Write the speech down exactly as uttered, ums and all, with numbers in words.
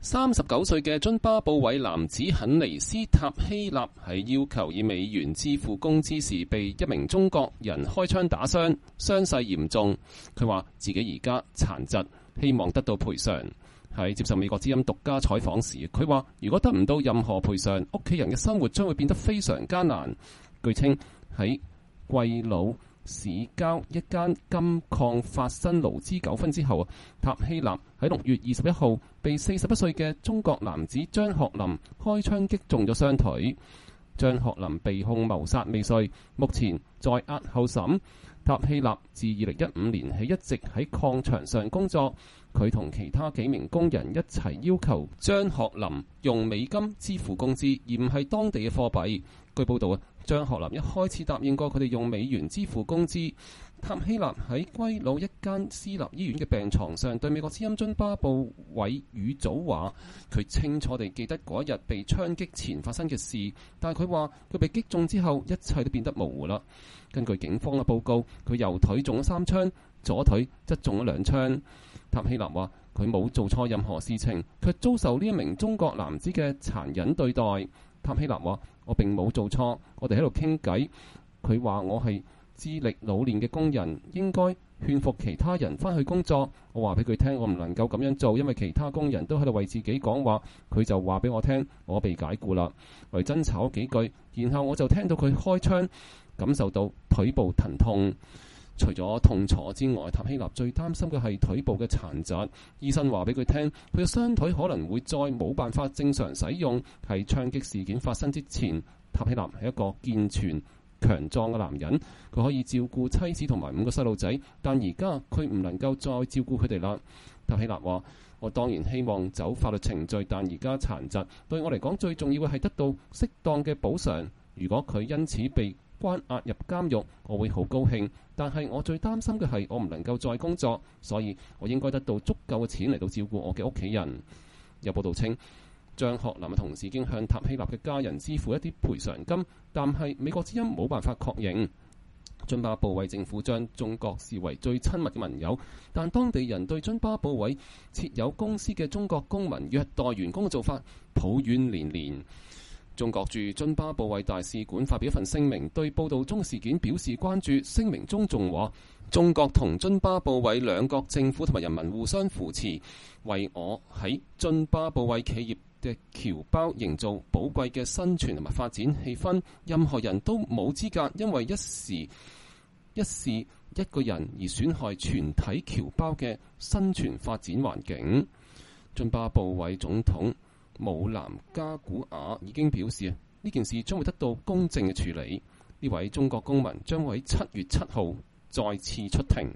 三十九歲嘅津巴布韋男子肯尼斯塔希納喺要求以美元支付工資時，被一名中國人開槍打傷，傷勢嚴重。佢話自己而家殘疾，希望得到賠償。喺接受美國之音獨家採訪時，佢話如果得唔到任何賠償，屋企人嘅生活將會變得非常艱難。據稱喺貴魯市郊一間金礦發生勞資糾紛之後，塔希納喺六月二十一號被四十一歲嘅中國男子張學林開槍擊中咗雙腿。張學林被控謀殺未遂，目前在押候審。塔希納自二零一五年起一直喺礦場上工作，佢同其他幾名工人一齊要求張學林用美金支付工資，而唔係當地嘅貨幣。據報道啊，張學林一開始答應過佢哋用美元支付工資。塔希納喺歸魯一間私立醫院嘅病床上對美國之音津巴布韋語組話，佢清楚地記得嗰一日被槍擊前發生嘅事，但係佢話佢被擊中之後一切都變得模糊啦。根據警方嘅報告，佢右腿中咗三槍，左腿則中咗兩槍。塔希納話佢冇做錯任何事情，卻遭受呢一名中國男子嘅殘忍對待。塔希納話我並冇做錯，我哋喺度傾偈。佢話我係資歷老練嘅工人，應該勸服其他人返去工作。我話俾佢聽，我唔能夠咁樣做，因為其他工人都喺度為自己講話。佢就話俾我聽，我被解僱啦。我哋爭吵幾句，然後我就聽到佢開槍，感受到腿部疼痛。除咗痛楚之外，塔希納最擔心嘅係腿部嘅殘疾。醫生話俾佢聽，佢嘅雙腿可能會再冇辦法正常使用。喺槍擊事件發生之前，塔希納係一個健全強壯嘅男人，佢可以照顧妻子同埋五個細路仔，但而家佢唔能夠再照顧佢哋啦。塔希納話：我當然希望走法律程序，但而家殘疾對我嚟講最重要嘅係得到適當嘅補償。如果佢因此被關押入監獄，我會好高興，但係我最擔心嘅係我唔能夠再工作，所以我應該得到足夠嘅錢嚟到照顧我嘅屋企人。有報道稱，張學林嘅同事已經向塔希納嘅家人支付一啲賠償金，但係美國之音冇辦法確認。津巴布韋政府將中國視為最親密嘅盟友，但當地人對津巴布韋設有公司嘅中國公民虐待員工嘅做法抱怨連連。中國駐津巴布韋大使館發表一份聲明，對報道中嘅事件表示關注。聲明中仲話，中國同津巴布韋兩國政府同埋人民互相扶持，為我喺津巴布韋企業嘅僑胞營造寶貴嘅生存同埋發展氣氛。任何人都冇資格因為一時一事一個人而損害全體僑胞嘅生存發展環境。津巴布韋總統姆南加古瓦已經表示，呢件事將會得到公正嘅處理。呢位中國公民將會喺七月七號再次出庭。